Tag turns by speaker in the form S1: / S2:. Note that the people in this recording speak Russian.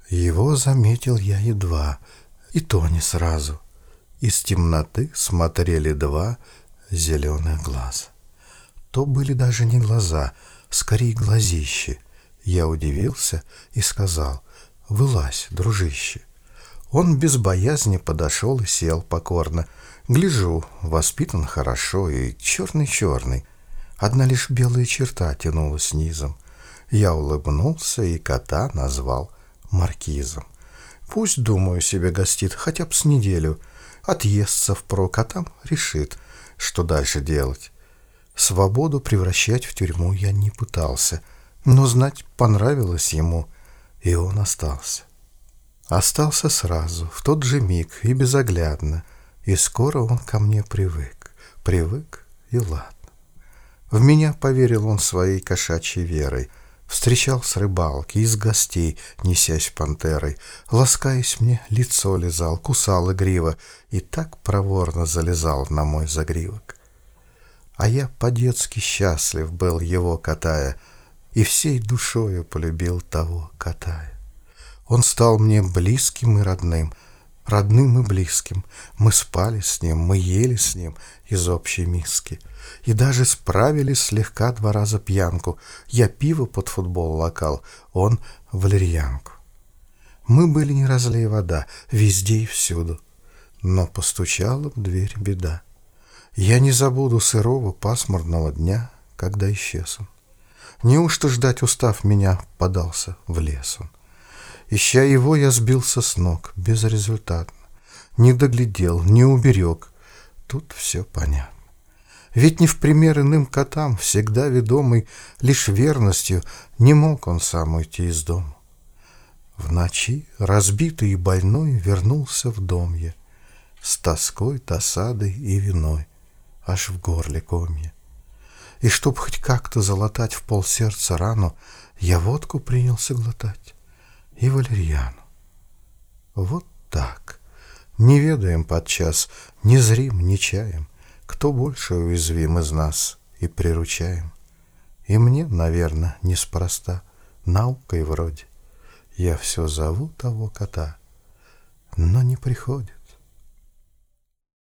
S1: Его заметил я едва, и то не сразу. Из темноты смотрели два зеленых глаза. То были даже не глаза, скорее глазищи. Я удивился и сказал: «Вылазь, дружище». Он без боязни подошел и сел покорно. Гляжу, воспитан хорошо и черный-черный. Одна лишь белая черта тянулась низом. Я улыбнулся и кота назвал маркизом. Пусть, думаю, себе гостит хотя бы с неделю. Отъестся впрок, а там решит, что дальше делать. Свободу превращать в тюрьму я не пытался, но, знать, понравилось ему, и он остался. Остался сразу, в тот же миг и безоглядно, и скоро он ко мне привык и ладно. В меня поверил он своей кошачьей верой, встречал с рыбалки, из гостей, несясь пантерой, ласкаясь мне, лицо лизал, кусал игриво и так проворно залезал на мой загривок. А я по-детски счастлив был, его катая, и всей душою полюбил того катая. Он стал мне близким и родным и близким. Мы спали с ним, мы ели с ним из общей миски. И даже справили слегка 2 раза пьянку. Я пиво под футбол лакал, он валерьянку. Мы были не разлей вода, везде и всюду. Но постучала в дверь беда. Я не забуду сырого пасмурного дня, когда исчез он. Неужто ждать устав меня, подался в лес он. Ища его, я сбился с ног, безрезультатно. Не доглядел, не уберег. Тут все понятно. Ведь не в пример иным котам, всегда ведомый лишь верностью, не мог он сам уйти из дома. В ночи, разбитый и больной, вернулся в дом я, с тоской, досадой и виной, аж в горле комья. И чтоб хоть как-то залатать в полсердца рану, я водку принялся глотать и валерьяну. Вот так. Не ведаем подчас, не зрим, не чаем, кто больше уязвим из нас, и приручаем. И мне, наверное, неспроста, наукой вроде. Я все зову того кота, но не приходит.